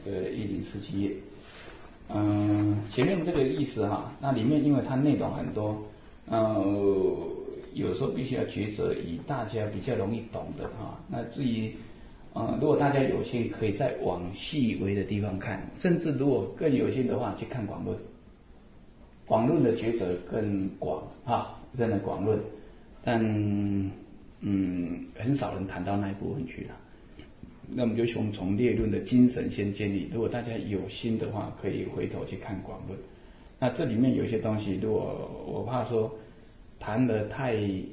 个1047页。前面这个意思哈，那里面因为它内容很多，有时候必须要抉择以大家比较容易懂的哈。那至于如果大家有兴趣，可以再往细微的地方看，甚至如果更有兴趣的话，去看广论。广论的抉择更广哈，真的广论，但很少人谈到那一部分去了。那我们就从列论的精神先建立。如果大家有心的话，可以回头去看广论。那这里面有些东西，如果我怕说谈得太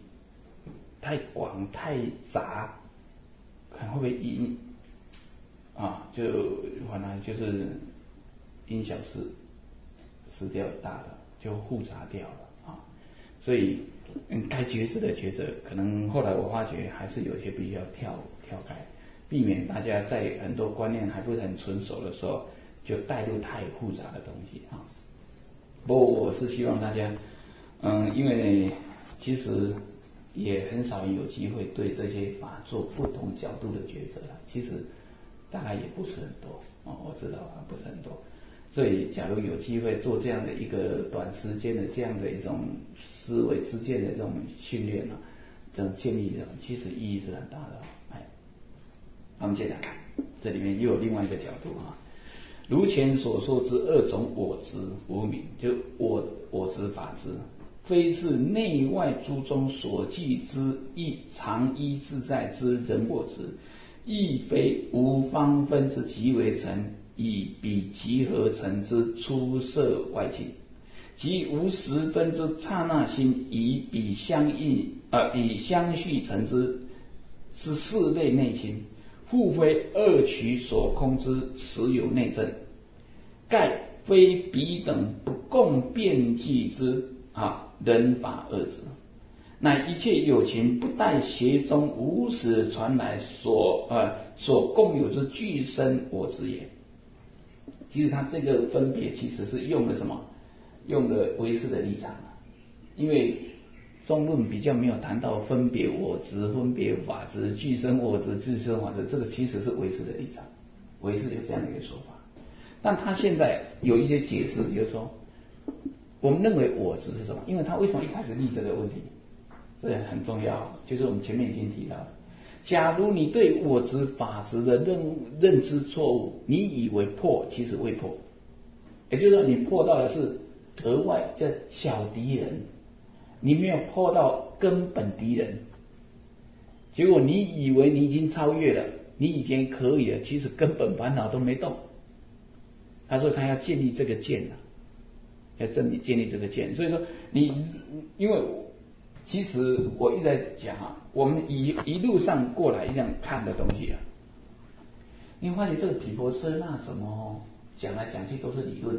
广太杂，可能会被就反而就是因小失掉大的，就复杂掉了啊。所以该抉择的抉择，可能后来我发觉还是有些必须要跳开。避免大家在很多观念还不是很成熟的时候，就带入太复杂的东西啊。不过我是希望大家，因为其实也很少有机会对这些法做不同角度的抉择了。其实大概也不是很多我知道不是很多。所以假如有机会做这样的一个短时间的这样的一种思维之间的这种训练这种建立其实意义是很大的。我们接着看，这里面又有另外一个角度如前所说之二种我执无明，就我执法执，非是内外诸中所记之亦常依自在之人我执，亦非无方分之极为成，以彼集合成之出色外境，即无十分之刹那心，以彼以相续成之四类内心，复非二取所空之实有内证，盖非彼等不共辩计之人法二执，乃一切有情不待邪中无始传来所共有之具身我执也。其实他这个分别其实是用了什么？用了唯识的立场，因为中论比较没有谈到分别我执、分别法执、具身我执、具身法执，这个其实是唯识的立场，唯识有这样的一个说法。但他现在有一些解释，就是说，我们认为我执是什么？因为他为什么一开始立这个问题？这很重要，就是我们前面已经提到了。假如你对我执法执的认知错误，你以为破，其实未破，也就是说你破到的是额外叫小敌人，你没有破到根本敌人。结果你以为你已经超越了，你已经可以了，其实根本烦恼都没动。他说他要建立这个剑要建立这个剑。所以说因为其实我一直在讲我们一路上过来这样看的东西你会发现这个毗婆舍那怎么讲来讲去都是理论，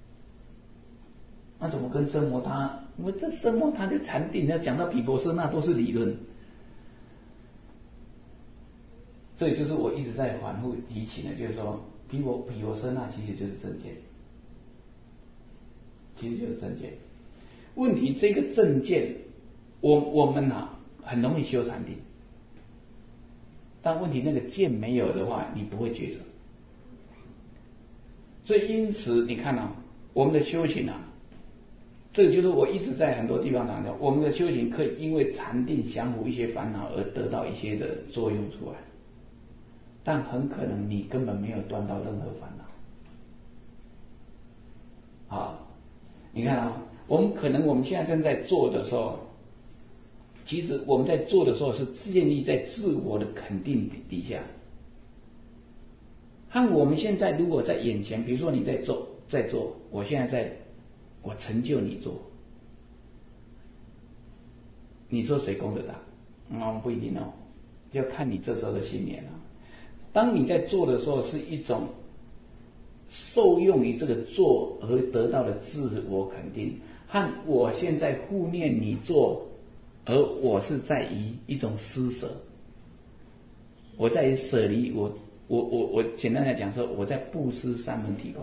那怎么跟奢摩他？因为这奢摩他就禅定，要讲到毗婆舍那都是理论。这也就是我一直在反复提起的，就是说毗婆舍那其实就是正见，其实就是正见。问题这个正见，我们很容易修禅定，但问题那个见没有的话，你不会抉择。所以因此你看我们的修行这个就是我一直在很多地方强调，我们的修行可以因为禅定降服一些烦恼而得到一些的作用出来，但很可能你根本没有断到任何烦恼。你看我们现在正在做的时候，其实我们在做的时候是建立在自我的肯定底下。和我们现在如果在眼前，比如说你在做，我现在我成就你做，你说谁功德大？不一定就看你这时候的信念当你在做的时候，是一种受用于这个做而得到的自我肯定，和我现在护念你做，而我是在于一种施舍，我在于舍离，我简单来讲说，我在布施三门提供，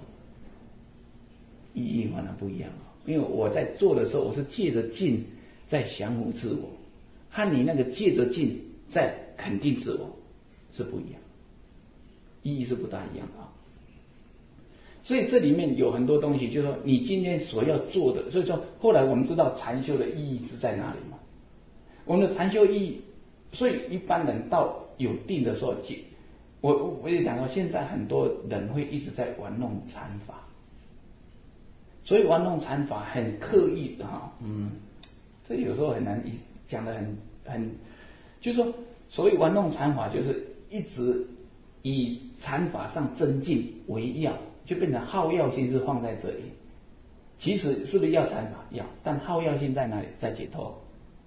意义反而不一样因为我在做的时候，我是借着境在降服自我，和你那个借着境在肯定自我是不一样，意义是不大一样所以这里面有很多东西，就是说你今天所要做的，所以说后来我们知道禅修的意义是在哪里嘛？我们的禅修意义，所以一般人到有定的时候，我也讲过，现在很多人会一直在玩弄禅法，所以玩弄禅法很刻意的哈，这有时候很难讲的很，就是说所谓玩弄禅法，就是一直以禅法上增进为要，就变成好药性是放在这里。其实是不是要禅法？要，但好药性在哪里？在解脱。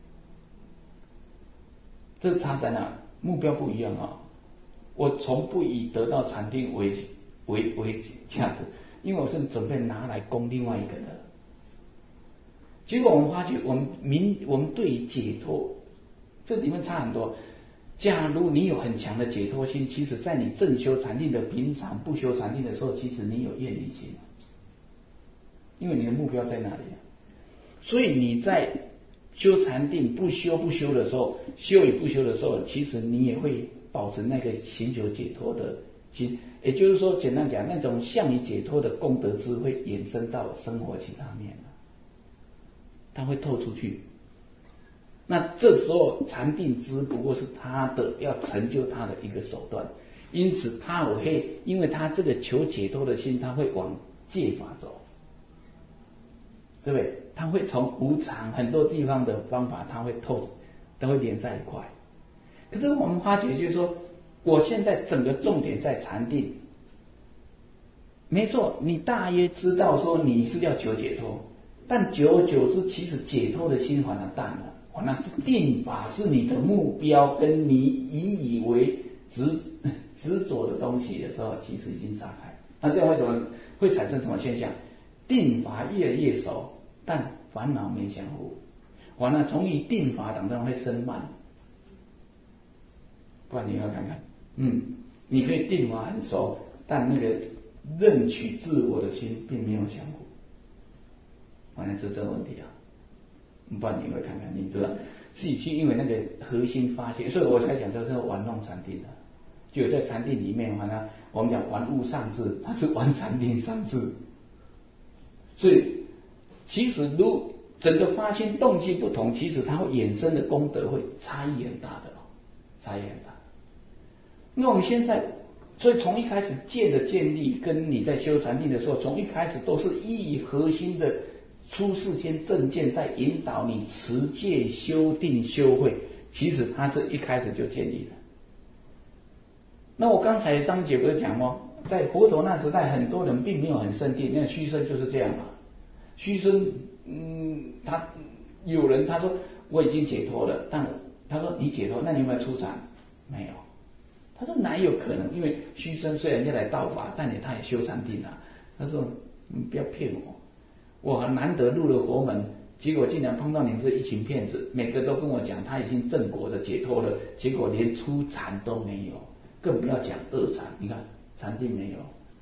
这差在哪？目标不一样啊！我从不以得到禅定为价值，因为我是准备拿来供另外一个的。结果我们发觉，我们对于解脱，这里面差很多。假如你有很强的解脱心，其实在你正修禅定的平常不修禅定的时候，其实你有厌离心，因为你的目标在哪里啊？所以你在修禅定不修的时候，修与不修的时候，其实你也会保持那个寻求解脱的心。也就是说，简单讲，那种向你解脱的功德智慧衍生到生活其他面了，它会透出去。那这时候禅定只不过是他的要成就他的一个手段，因此他会因为他这个求解脱的心，他会往戒法走，对不对？他会从无常很多地方的方法，他会连在一块。可是我们发觉就是说，我现在整个重点在禅定，没错，你大约知道说你是要求解脱，但久而久之，其实解脱的心反而淡了。那是定法是你的目标，跟你引以为执着的东西的时候，其实已经岔开。那这样为什么会产生什么现象？定法越来越熟，但烦恼没降伏。完了，从于定法当中会生慢。不然你要看看，你可以定法很熟，但那个认取自我的心并没有降伏。完了，这个问题啊。不然你会看看，你知道自己去因为那个核心发现，所以我才讲这是玩弄禅定的。就在禅定里面，我们讲玩物丧志，它是玩禅定丧志。所以其实如整个发心动机不同，其实它会衍生的功德会差异很大的，差异很大。那我们现在，所以从一开始戒的建立，跟你在修禅定的时候，从一开始都是以核心的出世间正见在引导你持戒修定修慧，其实它是一开始就建立了。那我刚才上节不是讲吗？在佛陀那时代，很多人并没有很深定，那虚生就是这样嘛。虚生，他有人他说我已经解脱了，但他说你解脱，那你有没有出禅？没有。他说哪有可能？因为虚生虽然要来道法，但他也修禅定了。他说你不要骗我。我很难得入了佛门，结果竟然碰到你们这一群骗子，每个都跟我讲他已经正果的解脱了，结果连初禅都没有，更不要讲二禅。你看禅定没有，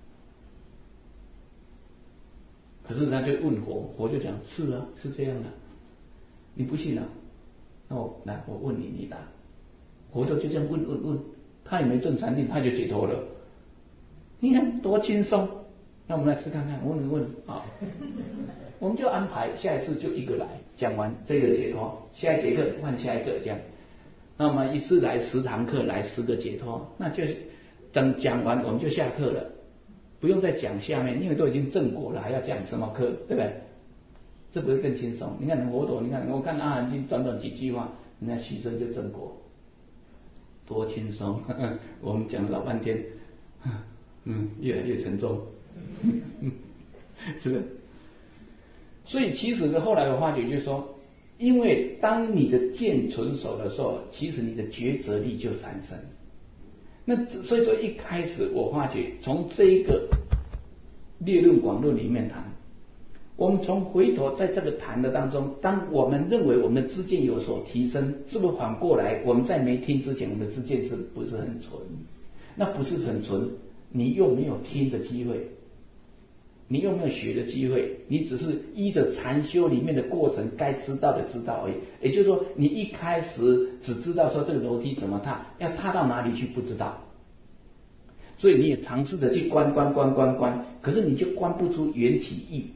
可是他就问佛，佛就讲是啊，是这样的，你不信啊？那我问你，你答。佛陀就这样问，他也没证禅定，他就解脱了。你看多轻松。那我们来试看看，问啊，我们就安排下一次就一个来讲完这个解脱，下一节课换下一个这样。那我们一次来10堂课，来10个解脱，那就是等讲完我们就下课了，不用再讲下面，因为都已经正果了，还要讲什么课，对不对？这不是更轻松？你看佛陀，你看我看阿含经短短几句话，人家虚生就正果，多轻松！我们讲了老半天，越来越沉重。是不是？所以其实后来我发觉就是说，因为当你的见纯熟的时候，其实你的抉择力就产生。那所以说一开始我发觉从这一个列论广论里面谈，我们从回头在这个谈的当中，当我们认为我们的知见有所提升，是不是反过来我们在没听之前，我们的知见是不是很纯？那不是很纯，你又没有听的机会。你有没有学的机会？你只是依着禅修里面的过程，该知道的知道而已。也就是说，你一开始只知道说这个楼梯怎么踏，要踏到哪里去不知道。 所以你也尝试着去观，可是你就观不出缘起义。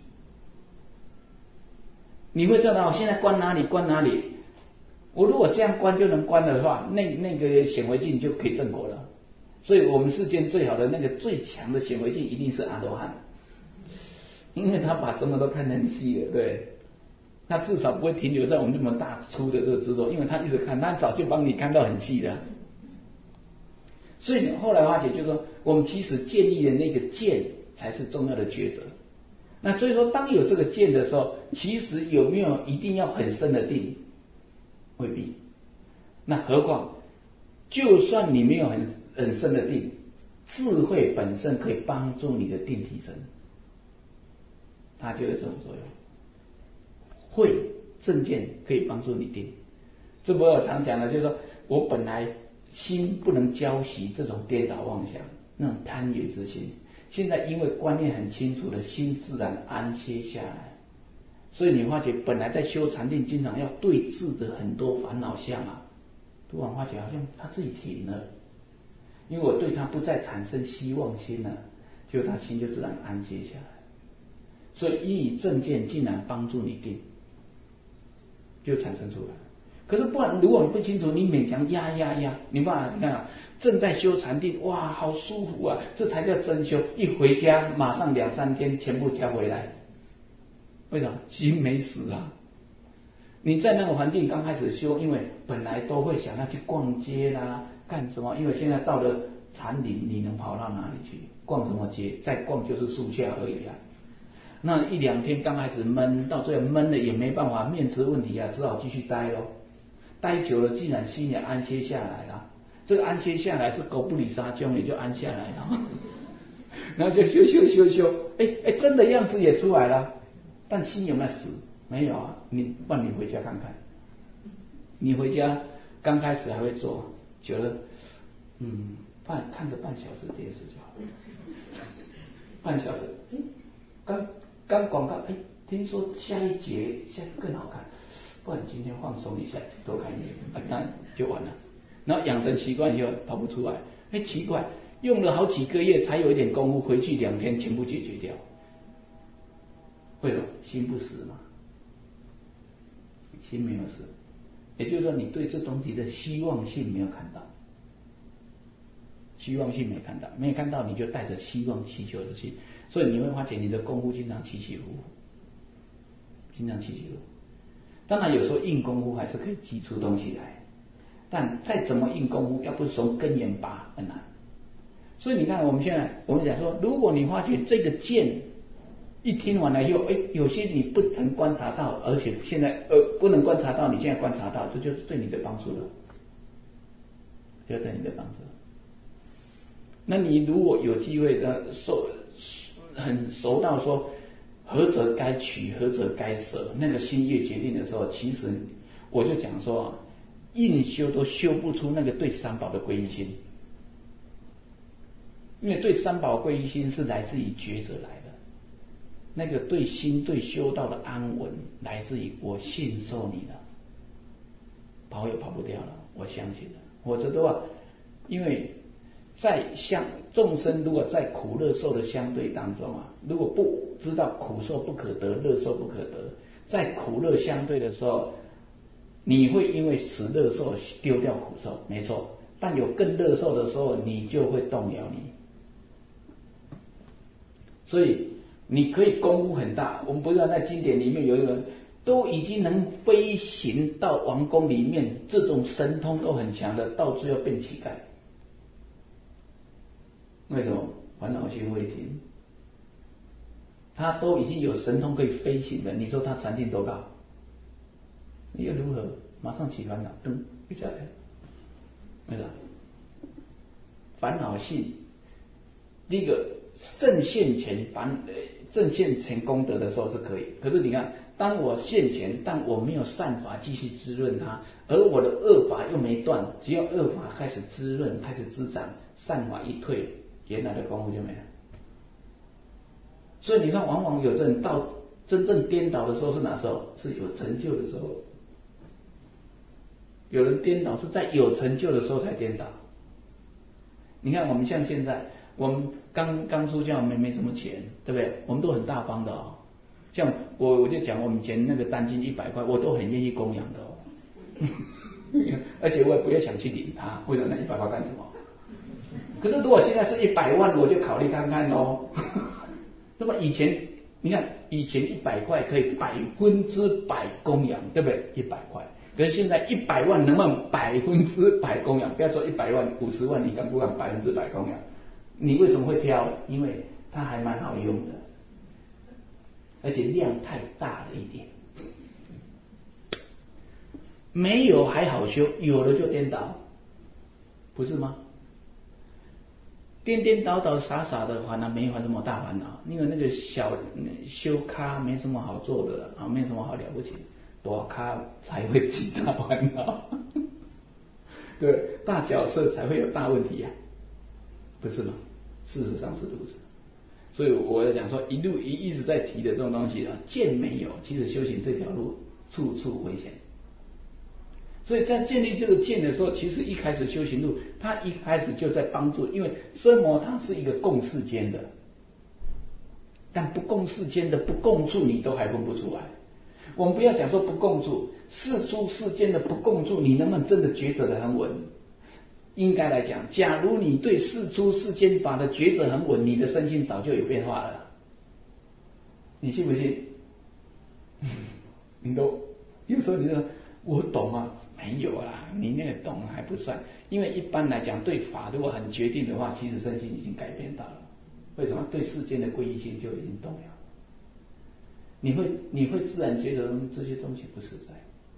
你会知道现在观哪里？我如果这样观就能观的话，那个显微镜就可以证果了。所以我们世间最好的那个最强的显微镜一定是阿罗汉，因为他把什么都看得很细的，对。他至少不会停留在我们这么大粗的这个执着，因为他一直看，他早就帮你看到很细的。所以后来化解就是说，我们其实建立的那个见才是重要的抉择。那所以说，当有这个见的时候，其实有没有一定要很深的定？未必。那何况，就算你没有很深的定，智慧本身可以帮助你的定提升，它就有这种作用。慧正见可以帮助你定，这不我常讲的，就是说我本来心不能交习这种颠倒妄想，那种贪欲之心，现在因为观念很清楚的心自然安歇下来。所以你发觉本来在修禅定经常要对峙的很多烦恼相啊，突然发觉好像他自己停了，因为我对他不再产生希望心了，就他心就自然安歇下来。所以依正见竟然帮助你定，就产生出来。可是不然，如果你不清楚，你勉强压，你看正在修禅定，哇，好舒服啊，这才叫真修。一回家马上2-3天全部交回来，为什么？心没死啊！你在那个环境刚开始修，因为本来都会想要去逛街啦，干什么？因为现在到了禅林，你能跑到哪里去？逛什么街？再逛就是树下而已啊。那1-2天刚开始闷，到最后闷了也没办法，面子问题啊，只好继续待咯。待久了，既然心也安歇下来了，这个安歇下来是狗不理沙姜，也就安下来了。然后就修，真的样子也出来了，但心有没有死？没有啊。你回家看看，你回家刚开始还会做，久了，看个半小时电视就好了。半小时，刚广告，听说下一节更好看，不然今天放松一下，多看一点，那就完了。然后养成习惯以后跑不出来，奇怪，用了好几个月才有一点功夫，回去2天全部解决掉。为什么？心不死嘛，心没有死，也就是说你对这东西的希望性没有看到，希望性没看到，你就带着希望祈求的心，所以你会发现你的功夫经常起起伏伏。当然有时候硬功夫还是可以挤出东西来，但再怎么硬功夫，要不是从根源拔很难。所以你看我们讲说，如果你发觉这个见一听完了以后，有些你不曾观察到，而且现在不能观察到，你现在观察到，这就是对你的帮助了，就对你的帮助。那你如果有机会很熟到说何者该取，何者该舍，那个心越决定的时候，其实我就讲说，硬修都修不出那个对三宝的皈依心，因为对三宝皈依心是来自于觉者来的，那个对心对修道的安稳来自于我信受你了，跑也跑不掉了，我相信了。否则的话，因为在众生如果在苦乐受的相对当中啊，如果不知道苦受不可得，乐受不可得，在苦乐相对的时候，你会因为使乐受丢掉苦受，没错，但有更乐受的时候，你就会动摇你。所以你可以功夫很大，我们不知道在经典里面有一个都已经能飞行到王宫里面，这种神通都很强的，到最后变乞丐。为什么？烦恼心未停，他都已经有神通可以飞行的，你说他禅定多高？你又如何？马上起烦恼，一下来，为什么？烦恼性，第一个正现前功德的时候是可以，可是你看，当我现前，但我没有善法继续滋润它，而我的恶法又没断，只要恶法开始滋润，开始滋长，善法一退，原来的功夫就没了。所以你看，往往有的人到真正颠倒的时候是哪时候？是有成就的时候。有人颠倒是在有成就的时候才颠倒。你看我们像现在， 我们刚出家，我们没什么钱，对不对？我们都很大方的哦。像我就讲，我们以前那个单斤100块，我都很愿意供养的哦。而且我也不要想去领它，为了那100块干什么？可是如果现在是100万，我就考虑看看哦。那么以前你看，以前100块可以100%供养，对不对？100块，可是现在100万能不能100%供养？不要说100万、50万，你敢不敢100%供养？你为什么会挑？因为它还蛮好用的，而且量太大了一点。没有还好修，有了就颠倒，不是吗？颠颠倒倒傻傻的烦恼，没什么大烦恼，因为那个小修咖没什么好做的啊，没什么好了不起，大咖才会起大烦恼，对，大角色才会有大问题呀，不是吗？事实上是如此，所以我要讲说，一直在提的这种东西啊，见没有，其实修行这条路处处危险。所以在建立这个见的时候，其实一开始修行路，它一开始就在帮助，因为奢摩他是一个共世间的，但不共世间的不共住你都还分不出来。我们不要讲说不共住，世出世间的不共住，你能不能真的抉择的很稳？应该来讲，假如你对世出世间法的抉择很稳，你的身心早就有变化了。你信不信？你都有时候你说我懂啊。没有啦，你那个懂还不算，因为一般来讲，对法如果很决定的话，其实身心已经改变到了。为什么？对世间的皈依性就已经动了。你会自然觉得这些东西不实在，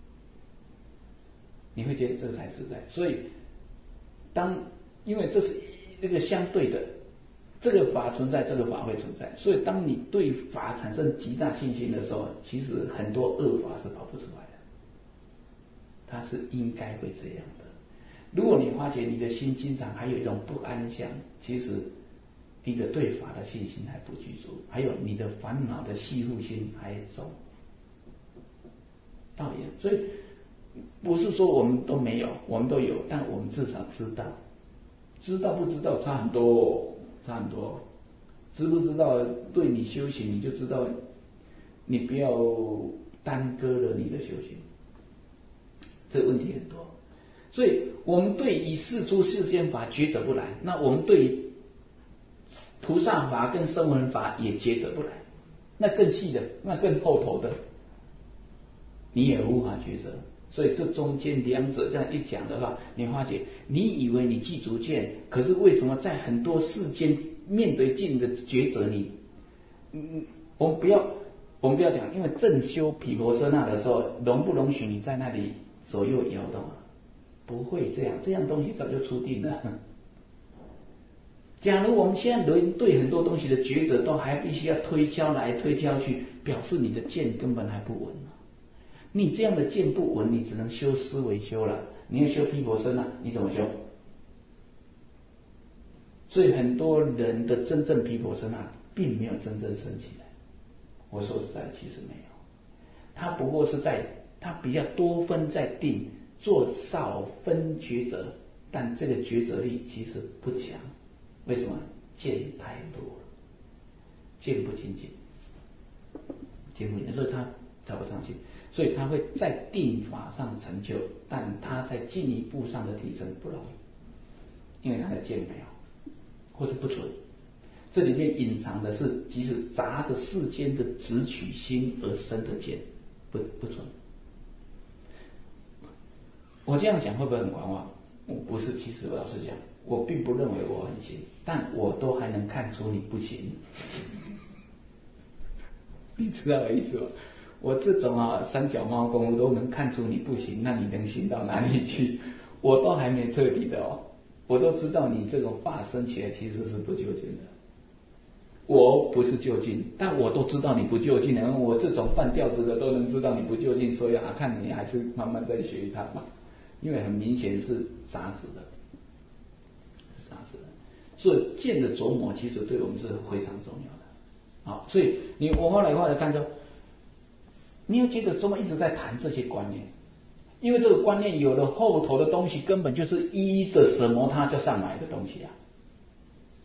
你会觉得这个才实在。所以，因为这是这个相对的，这个法存在，这个法会存在。所以，当你对法产生极大信心的时候，其实很多恶法是跑不出来的。它是应该会这样的。如果你发觉你的心经常还有一种不安详，其实第一个对法的信心还不具足，还有你的烦恼的系缚心还重。道理，所以不是说我们都没有，我们都有，但我们至少知道，知道不知道差很多，差很多。知不知道对你修行，你就知道，你不要耽搁了你的修行。这个问题很多，所以我们对以世出世间法抉择不来，那我们对菩萨法跟声闻法也抉择不来，那更细的，那更后头的，你也无法抉择。所以这中间两者这样一讲的话，你发觉你以为你记足见，可是为什么在很多世间面对境的抉择我们不要讲，因为正修毗婆舍那的时候，容不容许你在那里左右摇动？不会这样，这样东西早就出定了。假如我们现在对很多东西的抉择都还必须要推敲来推敲去，表示你的见根本还不稳。你这样的见不稳，你只能修思维修了。你要修毗婆舍那，你怎么修？所以很多人的真正毗婆舍那并没有真正升起来。我说实在，其实没有，他不过是他比较多分在定，做少分抉择，但这个抉择力其实不强。为什么？见太多了，见不清净，见不清净，所以他找不上去，所以他会在定法上成就，但他在进一步上的提升不容易，因为他的见没有，或是不纯。这里面隐藏的是，即使杂着世间的执取心而生的见，不纯。我这样讲会不会很狂妄？我不是，其实我老实讲，我并不认为我很行，但我都还能看出你不行。你知道我意思吗？我这种三脚猫功夫都能看出你不行，那你能行到哪里去？我都还没彻底的我都知道你这种法生起来其实是不究竟的。我不是究竟，但我都知道你不究竟，因为我这种半吊子的都能知道你不究竟，所以看你还是慢慢再学它嘛，因为很明显是杂死的，所以见的琢磨其实对我们是非常重要的。好，所以我后来看到，你要记得琢磨一直在谈这些观念，因为这个观念有了后头的东西，根本就是依着什么它就上来的东西啊。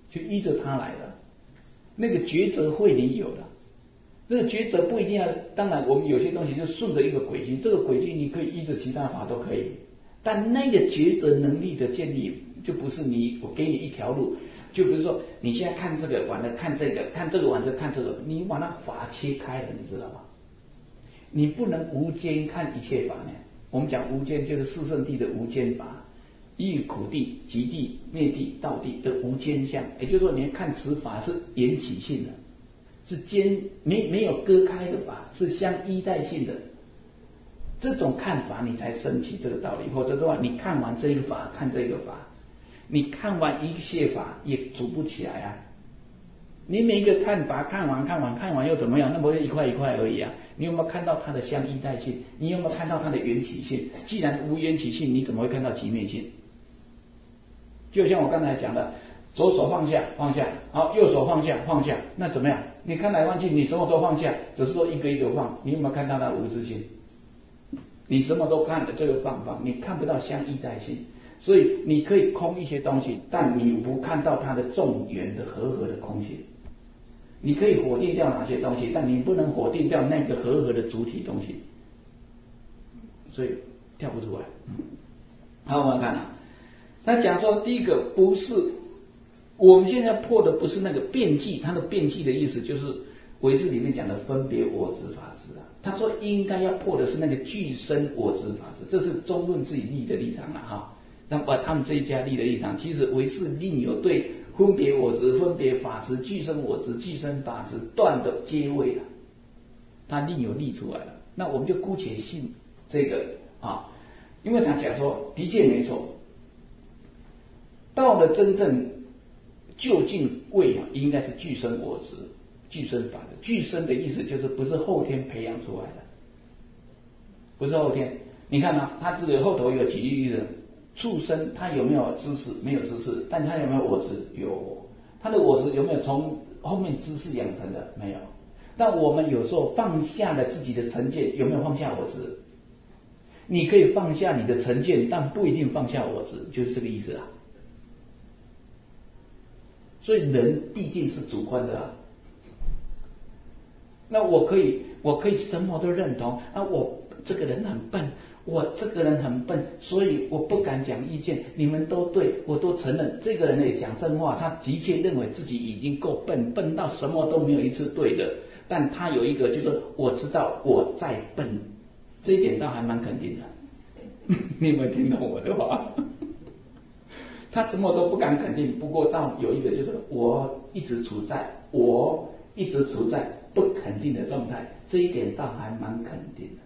就依着它来的。那个抉择会你有的，那个抉择不一定要，当然我们有些东西就顺着一个轨迹，这个轨迹你可以依着其他法都可以，但那个抉择能力的建立，就不是我给你一条路，就比如说你现在看这个完了看这个，看这个完了看这个，你把那法切开了，你知道吗？你不能无间看一切法呢。我们讲无间就是四圣谛的无间法，一于苦谛、极谛、灭谛、道谛的无间相，也就是说，你看此法是缘起性的，是没有割开的法，是相依带性的。这种看法你才升起这个道理，否则的话，你看完这一个法，看这个法，你看完一切法也组不起来啊。你每一个看法看完又怎么样？那么一块一块而已啊。你有没有看到它的相依带性？你有没有看到它的缘起性？既然无缘起性，你怎么会看到极灭性？就像我刚才讲的，左手放下，好，右手放下，那怎么样？你看来看去，你什么都放下，只是说一个一个放，你有没有看到那无自性？你什么都看的这个放，你看不到相依带性，所以你可以空一些东西，但你不看到它的众缘的和合的空性。你可以否定掉哪些东西，但你不能否定掉那个和合的主体东西，所以跳不出来。好，我们看啊，他讲说第一个不是我们现在破的不是那个辩计，它的辩计的意思就是唯识里面讲的分别我执法执啊。他说应该要破的是那个具身我执法执，这是中论自己立的立场了哈。那么他们这一家立的立场，其实唯识另有对分别我执、分别法执、具身我执、具身法执断的阶位了，他另有立出来了。那我们就姑且信这个啊，因为他讲说的确没错，到了真正究竟位啊，应该是具身我执、具身法执。具身的意思就是不是后天培养出来的，不是后天。你看啊，他这个后头有举例子。畜生他有没有知识？没有知识，但他有没有我执？有。他的我执有没有从后面知识养成的？没有。但我们有时候放下了自己的成见，有没有放下我执？你可以放下你的成见，但不一定放下我执，就是这个意思啊。所以人毕竟是主观的啊。那我可以什么都认同啊，我这个人很笨。我这个人很笨，所以我不敢讲意见。你们都对，我都承认。这个人也讲真话，他的确认为自己已经够笨，笨到什么都没有一次对的。但他有一个，就是我知道我再笨，这一点倒还蛮肯定的。你有没有听懂我的话？他什么都不敢肯定，不过到有一个就是我一直处在不肯定的状态，这一点倒还蛮肯定的。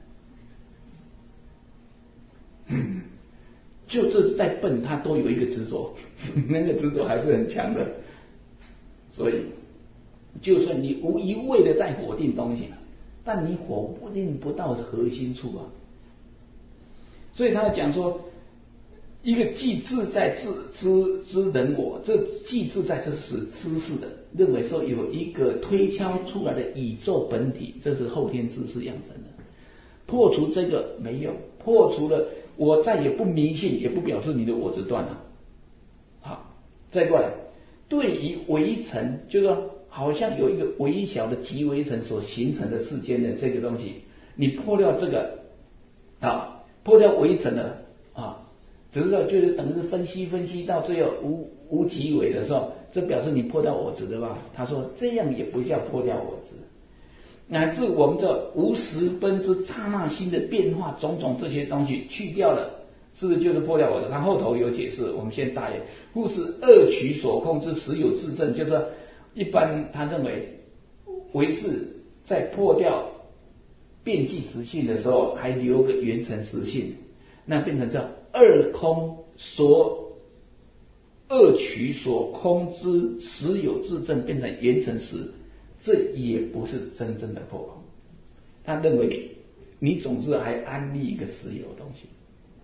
就这是再笨，他都有一个执着，那个执着还是很强的。所以，就算你无一味的在否定东西，但你否定不到核心处啊。所以他讲说，一个既自在之人我，这既自在这是知识的，认为说有一个推敲出来的宇宙本体，这是后天知识养成的。破除这个没有，破除了。我再也不迷信，也不表示你的我执断了。好，再过来，对于微尘，就是说，好像有一个微小的极微尘所形成的世间的这个东西，你破掉这个啊，破掉微尘了啊，只是说就是等于是分析到最后无极微的时候，这表示你破掉我执对吧？他说这样也不叫破掉我执。乃至我们这无十分之刹那心的变化，种种这些东西去掉了，是不是就是破掉我的？他后头有解释，我们先答应。故是恶取所控之实有自证，就是说一般他认为唯识在破掉遍计实性的时候，还留个缘成实性，那变成叫二空所恶取所空之实有自证，变成缘成实。这也不是真正的破空，他认为你总是还安立一个实有的东西。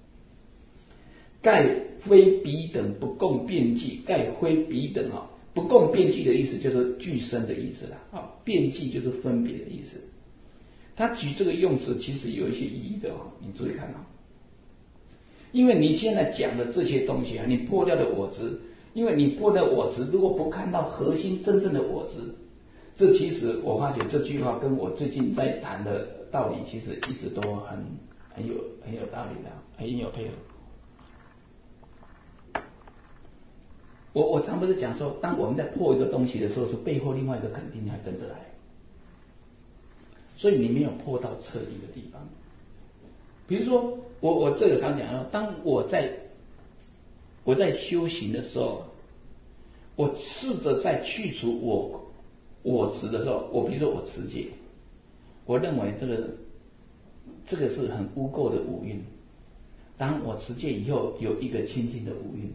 盖非彼等不共辩计，盖非彼等啊，不共辩计的意思就是具身的意思了啊，辩计就是分别的意思。他举这个用词其实有一些意义的啊，你注意看啊，因为你现在讲的这些东西啊，你破掉的我执， 因为你破的我执，如果不看到核心真正的我执，这其实我发觉这句话跟我最近在谈的道理，其实一直都很有道理的，很有配合。我常不是讲说，当我们在破一个东西的时候，是背后另外一个肯定还跟着来，所以你没有破到彻底的地方。比如说，我这个常讲说，当我在修行的时候，我试着在去除我执的时候，比如说我持戒，我认为这个是很污垢的五蕴。当我持戒以后，有一个清净的五蕴，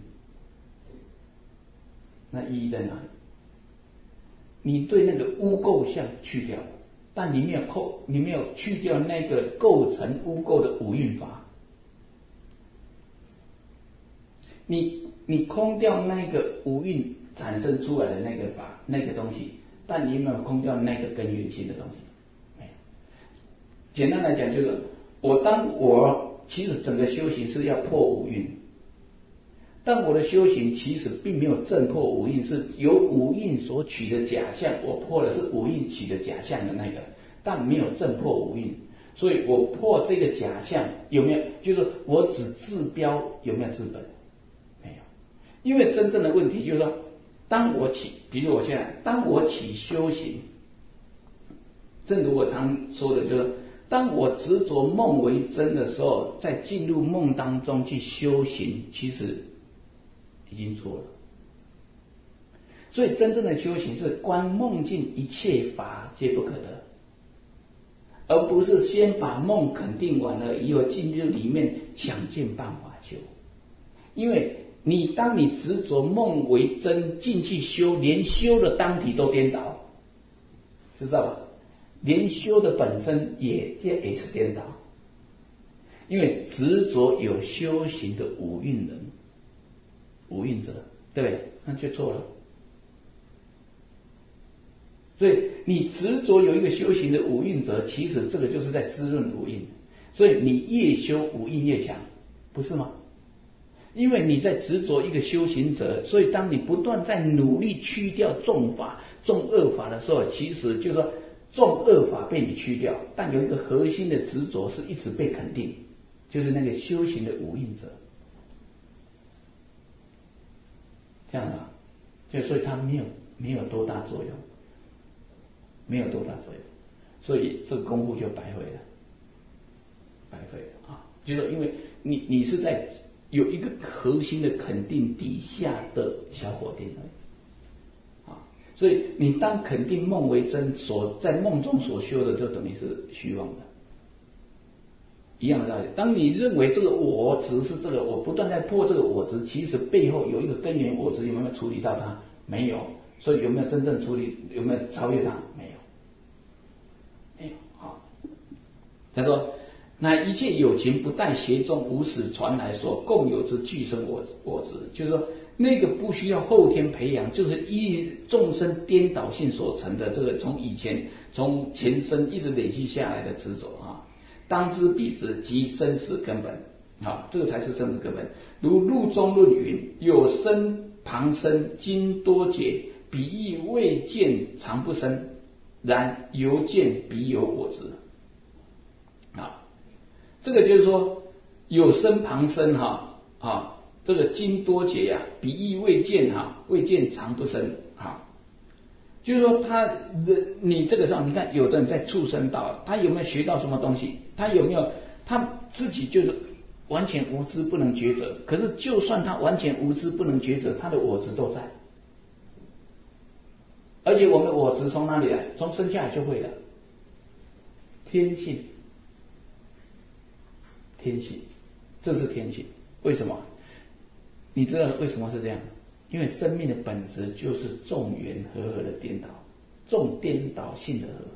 那意义在哪里？你对那个污垢相去掉，但你没有去掉那个构成污垢的五蕴法。你空掉那个五蕴产生出来的那个法那个东西，但你有没有空掉那个根源性的东西？没有。简单来讲就是，其实整个修行是要破五蕴，但我的修行其实并没有正破五蕴，是由五蕴所取的假象，我破的是五蕴取的假象的那个，但没有正破五蕴。所以我破这个假象有没有？就是我只治标有没有治本？没有。因为真正的问题就是说，比如我现在，当我起修行，正如我常说的，就是当我执着梦为真的时候，在进入梦当中去修行，其实已经错了。所以真正的修行是观梦境一切法皆不可得，而不是先把梦肯定完了以后进入里面想尽办法修。因为当你执着梦为真进去修，连修的当体都颠倒，知道吧？连修的本身也是颠倒，因为执着有修行的五蕴人、五蕴者，对不对？那就错了。所以你执着有一个修行的五蕴者，其实这个就是在滋润五蕴，所以你越修五蕴越强，不是吗？因为你在执着一个修行者，所以当你不断在努力去掉重法、重恶法的时候，其实就是说重恶法被你去掉，但有一个核心的执着是一直被肯定，就是那个修行的五蕴者，这样啊，所以它没有多大作用，没有多大作用，所以这个功夫就白费了啊！就是因为你是在有一个核心的肯定底下的小否定而已啊，所以你当肯定梦为真，在梦中所修的就等于是虚妄的，一样的道理。当你认为这个我执是这个，我不断在破这个我执，其实背后有一个根源我执，有没有处理到它？没有。所以有没有真正处理？有没有超越它？没有，没有。好，他说：乃一切有情不待邪众无始传来所共有之俱生我执，就是说那个不需要后天培养，就是依众生颠倒性所成的这个从前生一直累积下来的执着啊，当知彼执即生死根本啊，这个才是生死根本。如入中论云：有生旁生，经多劫，彼亦未见常不生，然犹见彼有我执啊。这个就是说有生旁生这个经多劫呀，彼亦未见常不生啊。就是说你这个上，你看有的人在畜生道，他有没有学到什么东西？他有没有他自己就是完全无知不能抉择？可是就算他完全无知不能抉择，他的我执都在。而且我们我执从哪里来？从生下来就会的，天性，这是天性。为什么？你知道为什么是这样？因为生命的本质就是众缘和合的颠倒，众颠倒性的和合。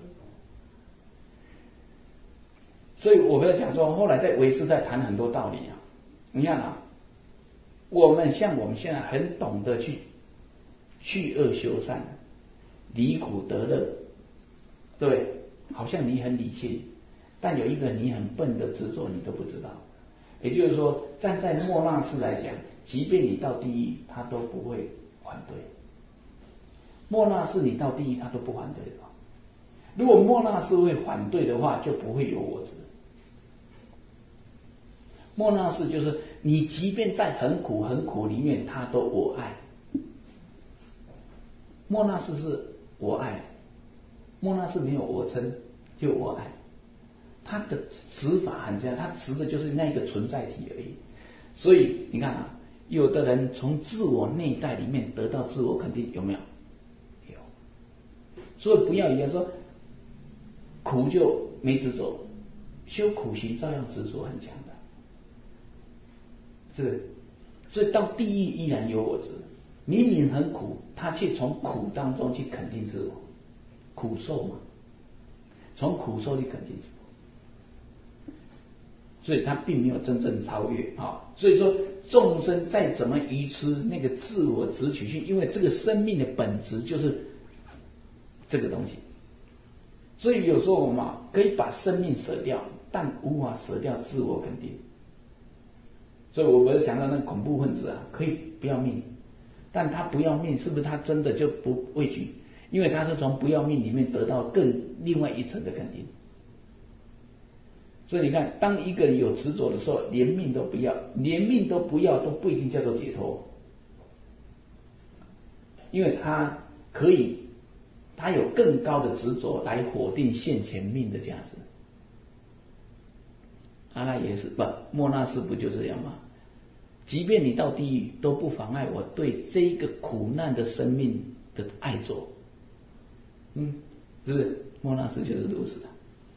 所以我们要讲说，后来在唯识在谈很多道理啊。你看啊，我们现在很懂得去恶修善，离苦得乐，对不对？好像你很理性，但有一个你很笨的执着，你都不知道。也就是说，站在末那识来讲， 即便你到地狱，他都不会反对。莫那识你到地狱，他都不反对的。如果莫那识会反对的话，就不会有我执。莫那识就是你即便在很苦很苦里面，他都我爱。莫那识是我爱，莫那识没有我嗔，就我爱。他的执法很这样，他执的就是那个存在体而已。所以你看啊，有的人从自我内在里面得到自我肯定，有没有？有。所以不要以为说苦就没执着，修苦行照样执着很强的，是不是？所以到地狱依然有我执，明明很苦，他却从苦当中去肯定自我，苦受嘛，从苦受去肯定自我，所以他并没有真正超越啊。所以说众生再怎么愚痴，那个自我执取性，因为这个生命的本质就是这个东西。所以有时候我们可以把生命舍掉，但无法舍掉自我肯定。所以我不是想到那个恐怖分子啊，可以不要命，但他不要命，是不是他真的就不畏惧？因为他是从不要命里面得到更另外一层的肯定。所以你看，当一个人有执着的时候，连命都不要，连命都不要，都不一定叫做解脱，因为他可以。他有更高的执着来否定现前命的价值。阿赖耶识不，莫那识不就这样吗？即便你到地狱，都不妨碍我对这个苦难的生命的爱着。是不是？莫那识就是如此的。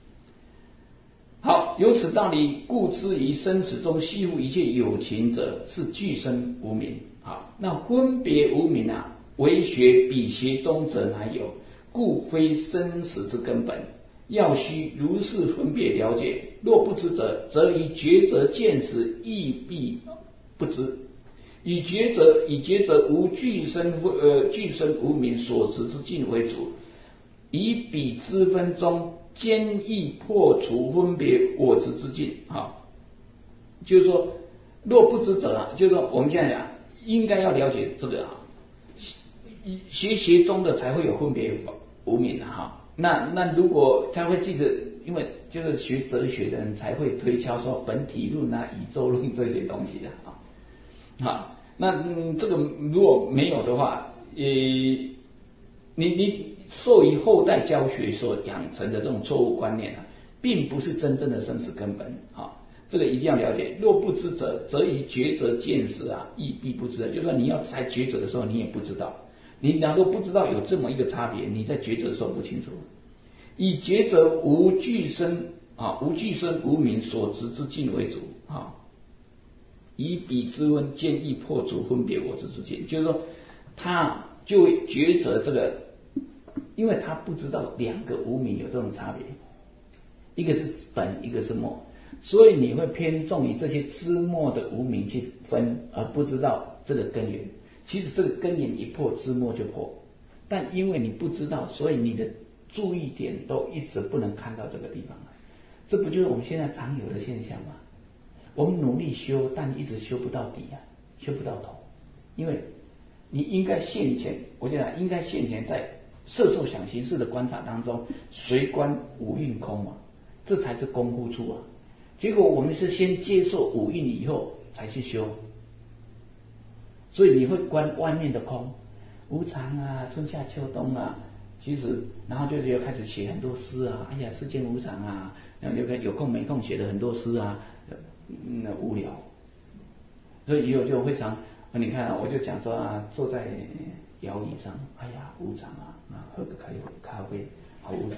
好，有此道理，故知于生死中系乎一切有情者，是俱生无明。好，那分别无明啊，为学彼学中者乃有。故非生死之根本，要须如是分别了解。若不知者，则以觉者见时，亦必不知。以觉者无俱生无明所持之境为主，以彼之分中坚毅破除分别我执之境。就是说，若不知者啊，就是说我们现在讲，应该要了解这个啊。学中的才会有分别无明啊，那如果才会记得，因为就是学哲学的人才会推敲说本体论啊、宇宙论这些东西的啊。那这个如果没有的话，你受于后代教学所养成的这种错误观念啊，并不是真正的生死根本啊。这个一定要了解。若不知者，则以觉者见时啊，亦必不知。就是说你要才觉者的时候，你也不知道。你假如不知道有这么一个差别，你在觉者的时候不清楚。以觉者无俱生无明所执之境为主啊，以彼之分坚毅破除分别我执之境。就是说，他就会觉者这个，因为他不知道两个无明有这种差别，一个是本，一个是末，所以你会偏重于这些枝末的无明去分，而不知道这个根源。其实这个根源一破，枝末就破，但因为你不知道，所以你的注意点都一直不能看到这个地方。这不就是我们现在常有的现象吗？我们努力修，但一直修不到底啊，修不到头。因为你应该现前，我讲应该现前在色受想行识的观察当中，随观五蕴空嘛，这才是功夫处啊。结果我们是先接受五蕴以后才去修。所以你会观外面的空，无常啊，春夏秋冬啊，其实然后就开始写很多诗啊，哎呀，世间无常啊，然后就有空没空写了很多诗啊，无聊。所以以后就非常，你看啊，我就讲说啊，坐在摇椅上，哎呀，无常啊，喝个咖啡，好无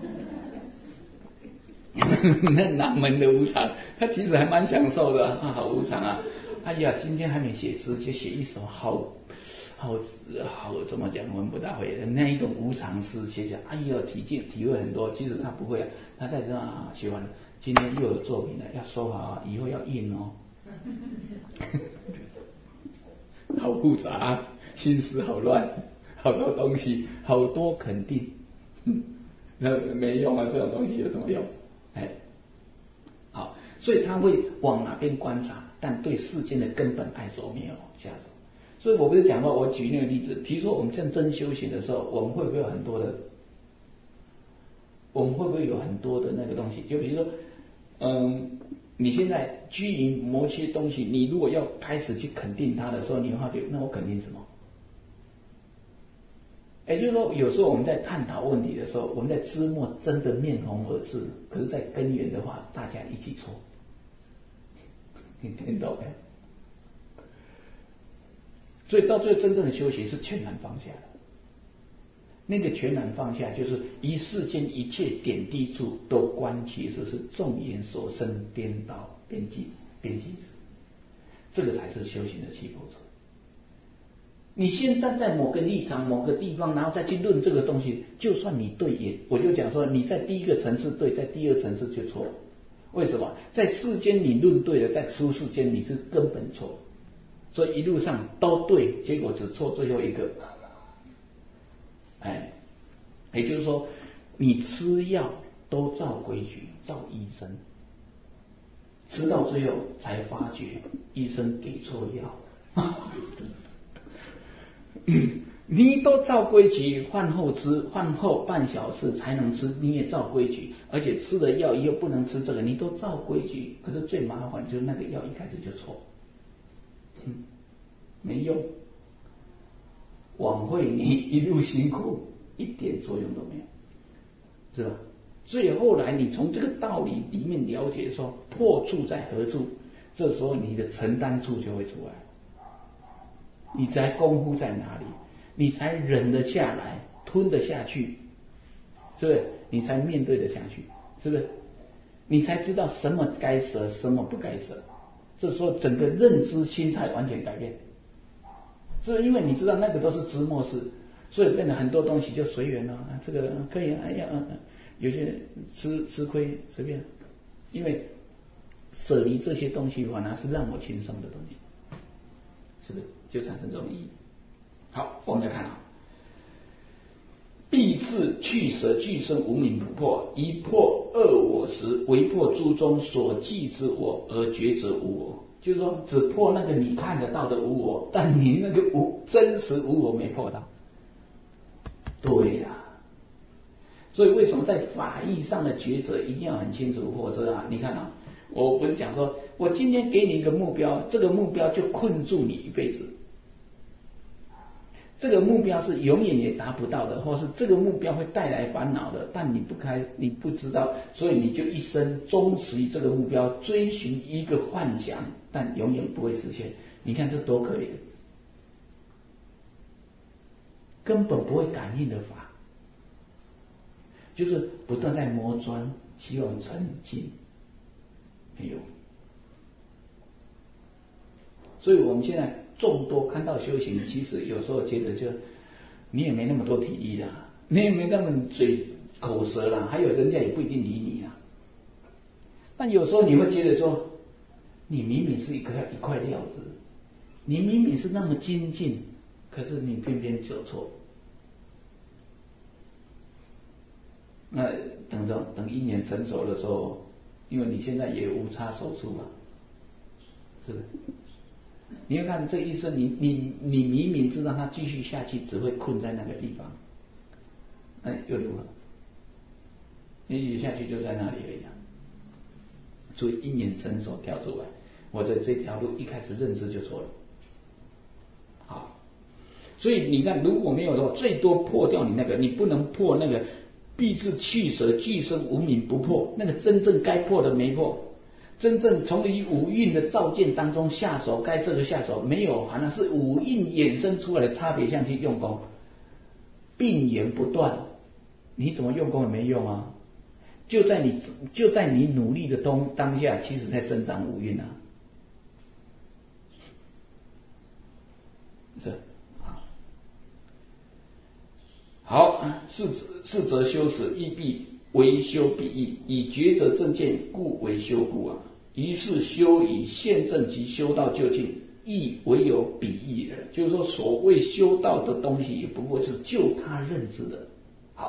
常。那哪门的无常？他其实还蛮享受的啊，好无常啊。哎呀，今天还没写诗，就写一首好怎么讲？我们不大会的那一种无常诗，写起来，哎呀，体会很多。其实他不会啊，他在这写完了，今天又有作品了，要收好啊，以后要印哦。好复杂，心思好乱，好多东西，好多肯定，那没用啊，这种东西有什么用？好，所以他会往哪边观察？ 但对世间的根本爱着没有下手。所以我不是讲过，我举那个例子，比如说我们真修行的时候，我们会不会有很多的那个东西？就比如说，你现在居于某些东西，你如果要开始去肯定它的时候，你会发觉，那我肯定什么？也就是说，有时候我们在探讨问题的时候，我们在枝末真的面红耳赤，可是在根源的话，大家一起错。你听懂没？所以到最后真正的修行是全然放下的。那个全然放下，就是于世间一切点滴处都观其实是众缘所生颠倒边际之，这个才是修行的起步处。你先站在某个立场、某个地方，然后再去论这个东西，就算你对也，我就讲说，你在第一个层次对，在第二层次就错了。为什么？在世间你论对了，在出世间你是根本错，所以一路上都对，结果只错最后一个。也就是说，你吃药都照规矩，照医生，吃到最后才发觉医生给错药。你都照规矩，饭后吃，饭后半小时才能吃，你也照规矩，而且吃了药又不能吃这个，你都照规矩，可是最麻烦就是那个药一开始就错，没用，枉费你一路辛苦，一点作用都没有，是吧？所以后来你从这个道理里面了解说破处在何处，这时候你的承担处就会出来，你才功夫在哪里，你才忍得下来，吞得下去，是不是？你才面对得下去，是不是？你才知道什么该舍，什么不该舍。这时候整个认知心态完全改变，是因为你知道那个都是枝末事，所以变得很多东西就随缘了。这个可以，哎呀，有些吃亏随便，因为舍离这些东西反而是让我轻松的东西，是不是？就产生这种意义。好，我们来看啊，必自去舍俱生无明不破，一破二我时，唯破诸中所记之我而觉则无我。就是说，只破那个你看得到的无我，但你那个真实无我没破到。对呀，所以为什么在法义上的抉择一定要很清楚？或者啊，你看啊，我不是讲说，我今天给你一个目标，这个目标就困住你一辈子。这个目标是永远也达不到的，或是这个目标会带来烦恼的，但你不知道，所以你就一生忠实于这个目标，追寻一个幻想，但永远不会实现。你看这多可怜，根本不会感应的法，就是不断在磨砖，希望沉静，没有。所以我们现在众多看到修行，其实有时候觉得就你也没那么多体力啦，你也没那么嘴口舌啦，还有人家也不一定理你啦。但有时候你会觉得说，你明明是一块料子，你明明是那么精进，可是你偏偏走错。那等因缘成熟的时候，因为你现在也无差手处嘛，是不是？你要看这一生，你明明知道他继续下去只会困在那个地方，那又如何？你继续下去就在那里而已啊。所以因缘成熟跳出来，我在这条路一开始认知就错了。好，所以你看，如果没有的话，最多破掉你那个，你不能破那个必自去舍俱生无明不破，那个真正该破的没破。真正从于五蕴的照见当中下手，该这个下手没有，反而是五蕴衍生出来的差别相去用功，并言不断，你怎么用功也没用啊！就在你努力的当下，其实在增长五蕴啊，是啊。好，是则修持亦必为修必易，以觉者正见故为修故啊。于是修以现证及修道究竟，亦唯有彼易了。就是说，所谓修道的东西，也不过是就他认知的。好，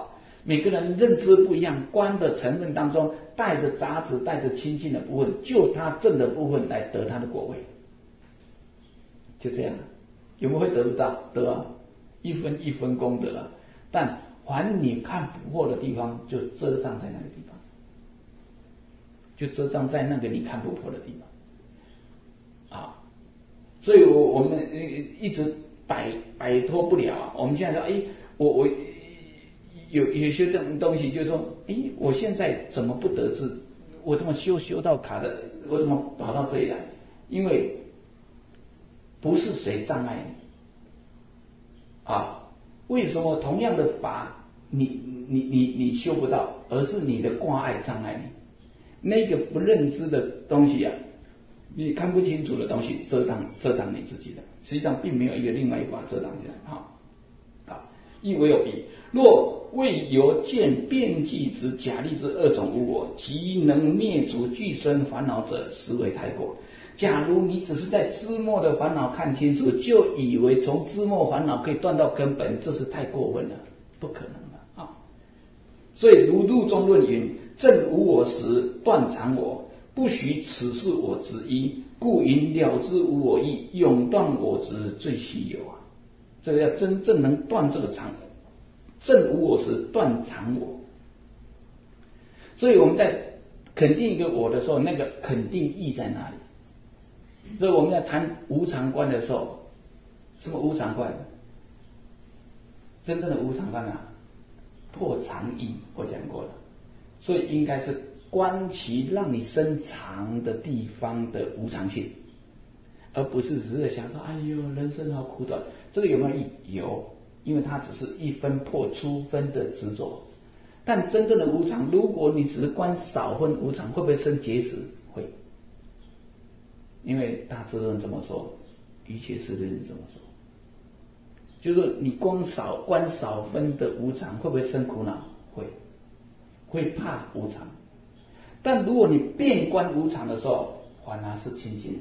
每个人认知不一样，观的成分当中带着杂质，带着清净的部分，就他正的部分来得他的果位，就这样。有没有会得不到？得啊，一分一分功德啊。但凡你看不破的地方，就遮障在那个地方，就遮障在那个你看不破的地方啊。所以我们一直摆脱不了啊。我们现在说，我有些这种东西，就是说，我现在怎么不得志？我怎么修到卡的？我怎么跑到这里来？因为不是谁障碍你啊？为什么同样的法，你修不到，而是你的挂碍障碍你？那个不认知的东西啊，你看不清楚的东西，遮挡你自己的，实际上并没有一个另外一法遮挡起来。好，亦为有彼，若未由见遍计之假立之二种无我，即能灭除俱生烦恼者，实为太过。假如你只是在枝末的烦恼看清楚，就以为从枝末烦恼可以断到根本，这是太过分了，不可能的啊！所以如入中论云：正无我时，断常我，不许此是我之一，故云了知无我义，永断我执最稀有啊！这个要真正能断这个常，正无我时断常我。所以我们在肯定一个我的时候，那个肯定义在哪里？所以我们在谈无常观的时候，什么无常观？真正的无常观啊，破常义，我讲过了。所以应该是观其让你生常的地方的无常性，而不是只是想说，哎呦，人生好苦短。这个有没有义？有，因为它只是一分破初分的执着。但真正的无常，如果你只是观少分无常，会不会生结识？会。因为大智论这么说，瑜伽师论这么说，就是说你观少分的无常，会不会生苦恼？会怕无常。但如果你遍观无常的时候，反而是清净的，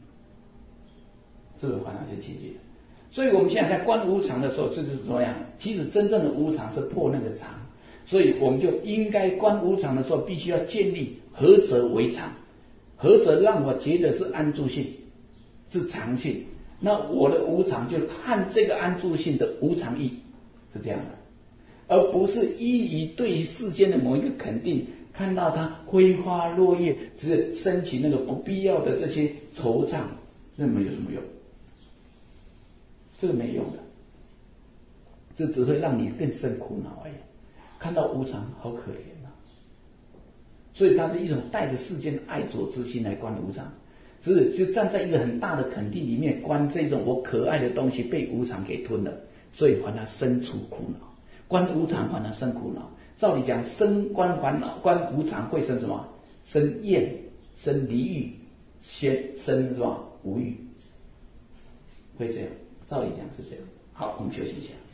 这个反而是清净的。所以我们现在在观无常的时候，就是怎么样？其实真正的无常是破那个常，所以我们就应该观无常的时候，必须要建立何者为常，何者让我觉得是安住性，是常性。那我的无常就看这个安住性的无常义，是这样的，而不是依于对世间的某一个肯定，看到它辉花落叶，只是升起那个不必要的这些惆怅，那么有什么用？这个没用的，这只会让你更生苦恼而已。看到无常，好可怜啊！所以它是一种带着世间爱着之心来观无常，就站在一个很大的肯定里面观这种我可爱的东西被无常给吞了，所以反而生出苦恼。观无常反而生苦恼。照理讲，观烦恼、观无常会生什么？生厌、生离欲、生什么？无欲，会这样。照理讲是这样。好，我们休息一下。